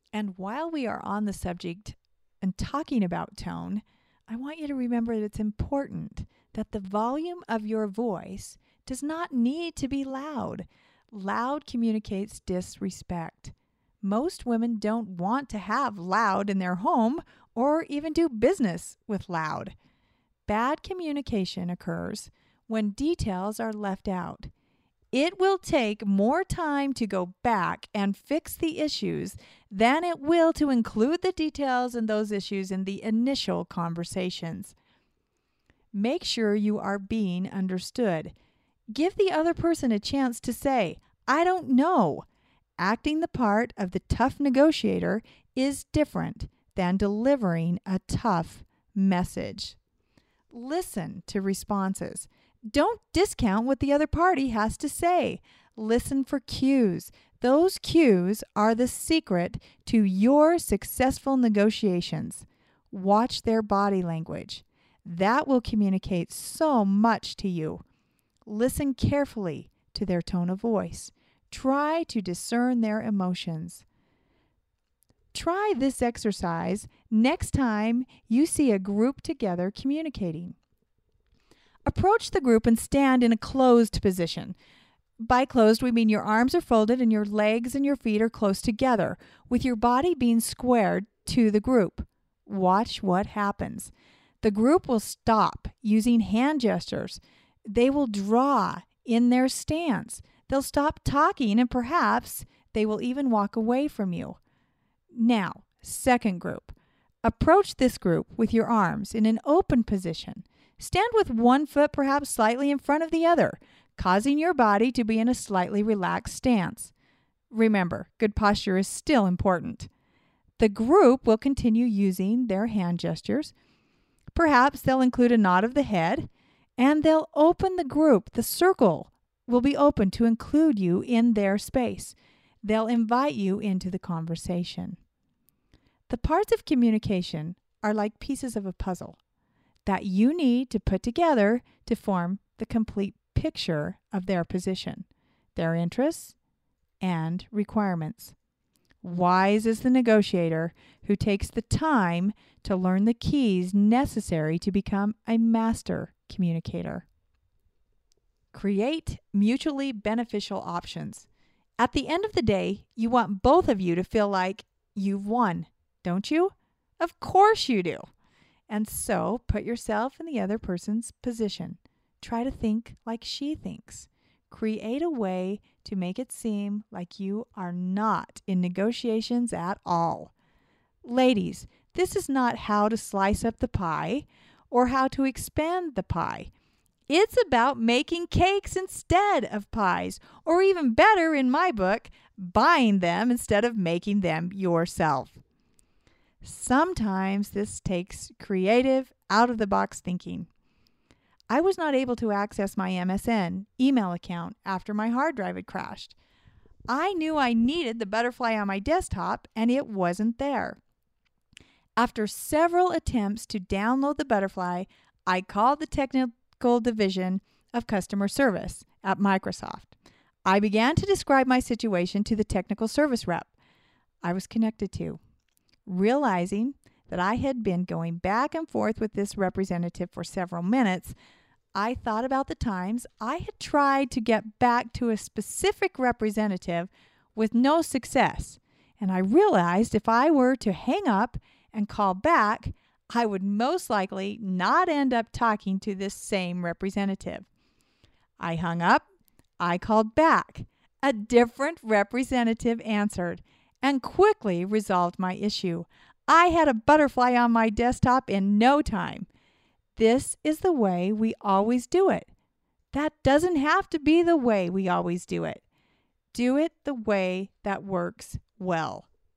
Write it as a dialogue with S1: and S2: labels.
S1: And while we are on the subject and talking about tone, I want you to remember that it's important that the volume of your voice does not need to be loud. Loud communicates disrespect. Most women don't want to have loud in their home or even do business with loud. Bad communication occurs when details are left out. It will take more time to go back and fix the issues than it will to include the details and those issues in the initial conversations. Make sure you are being understood. Give the other person a chance to say, "I don't know." Acting the part of the tough negotiator is different than delivering a tough message. Listen to responses. Don't discount what the other party has to say. Listen for cues. Those cues are the secret to your successful negotiations. Watch their body language. That will communicate so much to you. Listen carefully to their tone of voice. Try to discern their emotions. Try this exercise next time you see a group together communicating. Approach the group and stand in a closed position. By closed, we mean your arms are folded and your legs and your feet are close together, with your body being squared to the group. Watch what happens. The group will stop using hand gestures. They will draw in their stance. They'll stop talking and perhaps they will even walk away from you. Now, second group. Approach this group with your arms in an open position. Stand with one foot perhaps slightly in front of the other, causing your body to be in a slightly relaxed stance. Remember, good posture is still important. The group will continue using their hand gestures. Perhaps they'll include a nod of the head, and they'll open the group. The circle will be open to include you in their space. They'll invite you into the conversation. The parts of communication are like pieces of a puzzle that you need to put together to form the complete picture of their position, their interests, and requirements. Wise is the negotiator who takes the time to learn the keys necessary to become a master communicator. Create mutually beneficial options. At the end of the day, you want both of you to feel like you've won, don't you? Of course you do. And so put yourself in the other person's position. Try to think like she thinks. Create a way to make it seem like you are not in negotiations at all. Ladies, this is not how to slice up the pie or how to expand the pie. It's about making cakes instead of pies, or even better in my book, buying them instead of making them yourself. Sometimes this takes creative, out-of-the-box thinking. I was not able to access my MSN email account after my hard drive had crashed. I knew I needed the butterfly on my desktop, and it wasn't there. After several attempts to download the butterfly, I called the technical division of customer service at Microsoft. I began to describe my situation to the technical service rep I was connected to. Realizing that I had been going back and forth with this representative for several minutes, I thought about the times I had tried to get back to a specific representative with no success, and I realized if I were to hang up and call back, I would most likely not end up talking to this same representative. I hung up, I called back. A different representative answered and quickly resolved my issue. I had a butterfly on my desktop in no time. This is the way we always do it. That doesn't have to be the way we always do it. Do it the way that works well.